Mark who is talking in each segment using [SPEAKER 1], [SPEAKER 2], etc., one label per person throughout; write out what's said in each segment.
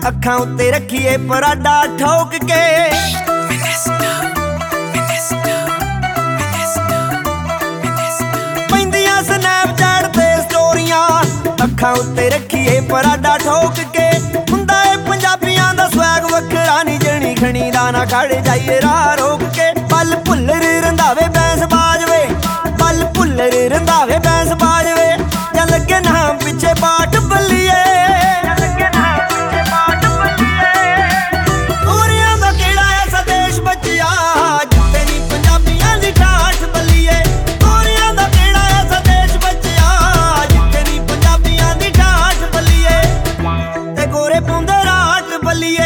[SPEAKER 1] ਅੱਖਾਂ ਉੱਤੇ ਰੱਖੀਏ ਪਰਾਡਾ ਠੋਕ ਕੇ। ਪੈਂਦੀਆਂ ਸਨੈਪਚੈਟ ਤੇ ਸਟੋਰੀਆਂ, ਅੱਖਾਂ ਉੱਤੇ ਰੱਖੀਏ ਪਰਾਡਾ ਠੋਕ ਕੇ। ਹੁੰਦਾ ਏ ਪੰਜਾਬੀਆਂ ਦਾ ਸਵੈਗ ਵੱਖਰਾ ਨੀ, ਜਣੀ ਖਣੀ ਦਾ ਨਾ ਖੜ ਜਾਈਏ ਰਾਹ ਰੋਕ ਕੇ। ਪਲ ਭੁੱਲਰ ਰੰਧਾਵੇ ਬੈਂਸ ਬਾਜਵੇ, ਪਲ ਭੁੱਲਰ ਰੰਧਾਵੇ ਬੈਂਸ ਬਾਜਵੇ। ਜਾਂ ਲੱਗੇ ਨਾਮ ਪਿੱਛੇ ਬਾਟ ਬੱਲੀਏ, ਗੋਰਿਆਂ ਦਾ ਕਿਹੜਾ ਐਸਾ ਦੇਸ਼ ਬਚਿਆ ਜਿੱਥੇ ਨੀ ਪੰਜਾਬੀਆਂ ਦੀ ਠਾਠ ਬੱਲੀਏ। ਗੋਰਿਆਂ ਦਾ ਕਿਹੜਾ ਐਸਾ ਦੇਸ਼ ਬਚਿਆ ਜਿੱਥੇ ਨੀ ਪੰਜਾਬੀਆਂ ਦੀ ਠਾਠ ਬੱਲੀਏ, ਤੇ ਗੋਰੇ ਪਾਉਂਦੇ ਰਾਟ ਬੱਲੀਏ।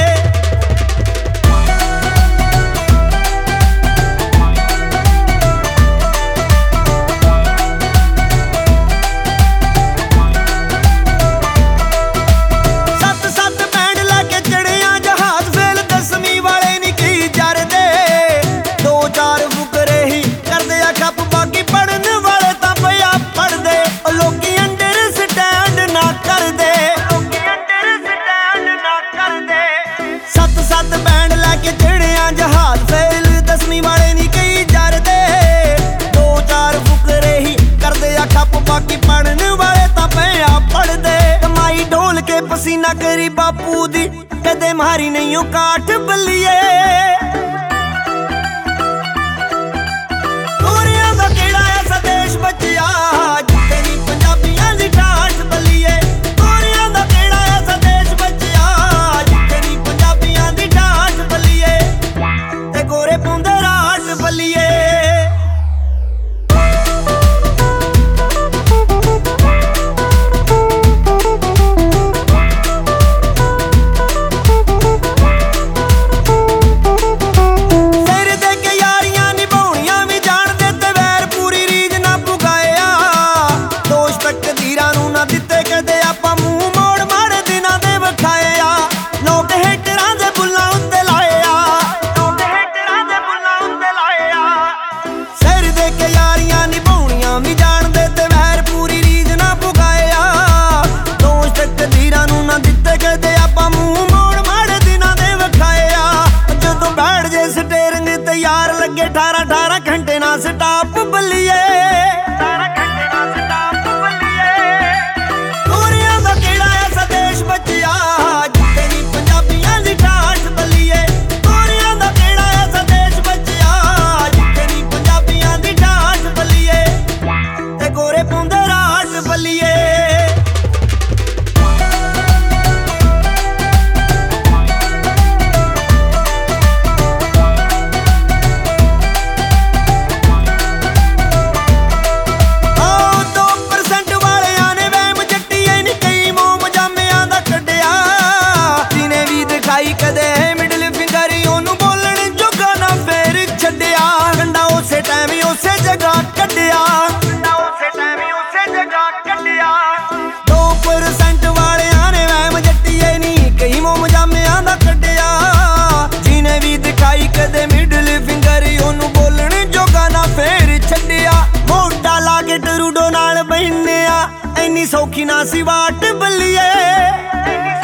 [SPEAKER 1] ਪਸੀਨਾ ਕਰੀ ਬਾਪੂ ਦੀ ਕਦੇ ਮਾਰੀ ਨਹੀਂ ਉਹ ਕਾਠ ਬੱਲੀਏ। ਗੋਰਿਆਂ ਦਾ ਕਿਹੜਾ ਐਸਾ ਦੇਸ਼ ਬਚਿਆ ਜਿੱਥੇ ਨੀ ਪੰਜਾਬੀਆਂ ਦੀ ਠਾਠ ਬੱਲੀਏ। ਗੋਰਿਆਂ ਦਾ ਕਿਹੜਾ ਐਸਾ ਦੇਸ਼ ਬਚਿਆ ਜਿੱਥੇ ਨੀ ਪੰਜਾਬੀਆਂ ਦੀ ਠਾਠ ਬੱਲੀਏ, ਤੇ ਗੋਰੇ ਪਾਉਂਦੇ ਰਾਟ ਬੱਲੀਏ। ਯਾਰ ਲੱਗੇ 18 ਘੰਟੇ ਨਾ ਸਟਾਪ ਬੱਲੀਏ। ਗੋਰਿਆਂ ਦਾ ਕਿਹੜਾ ਐਸਾ ਦੇਸ਼ ਬਚਿਆ ਜਿੱਥੇ ਨੀ ਪੰਜਾਬੀਆਂ ਦੀ ਠਾਠ ਬੱਲੀਏ। ਗੋਰਿਆਂ ਦਾ ਕਿਹੜਾ ਐਸਾ ਦੇਸ਼ ਬਚਿਆ ਜਿੱਥੇ ਨੀ ਪੰਜਾਬੀਆਂ ਦੀ ਠਾਠ ਬੱਲੀਏ, ਤੇ ਗੋਰੇ ਪਾਉਂਦੇ ਰਾਟ ਬੱਲੀਏ। ਕਦੇ ਮਿਡਲ ਫਿੰਗਰ ਉਹਨੂੰ ਬੋਲਣ ਜੋਗਾ ਨਾ ਫੇਰ ਛੱਡਿਆ, ਗੰਡਾ ਉਸੇ ਟਾਈਮ ਹੀ ਉਸੇ ਜਗ੍ਹਾ ਕੱਢਿਆ, ਗੰਡਾ ਉਸੇ ਟਾਈਮ ਹੀ ਉਸੇ ਜਗ੍ਹਾ ਕੱਢਿਆ। 2% ਵਾਲਿਆਂ ਨੇ ਵਹਿਮ ਜੱਟੀਏ ਨੀ ਕਈ ਮੋਮ ਜਾਮਿਆਂ ਦਾ ਕੱਢਿਆ, ਜਿਹਨੇ ਵੀ ਦਿਖਾਈ ਕਦੇ ਮਿਡਲ ਫਿੰਗਰ ਉਹਨੂੰ ਬੋਲਣ ਜੋਗਾ ਨਾ ਫੇਰ ਛੱਡਿਆ। ਮੋਢਾ ਲਾ ਕੇ ਟਰੂਡੋ ਨਾਲ ਬਹਿੰਦੇ ਆ, ਇੰਨੀ ਸੌਖੀ ਨਾ ਸੀ ਵਾਟ ਬੱਲੀਏ।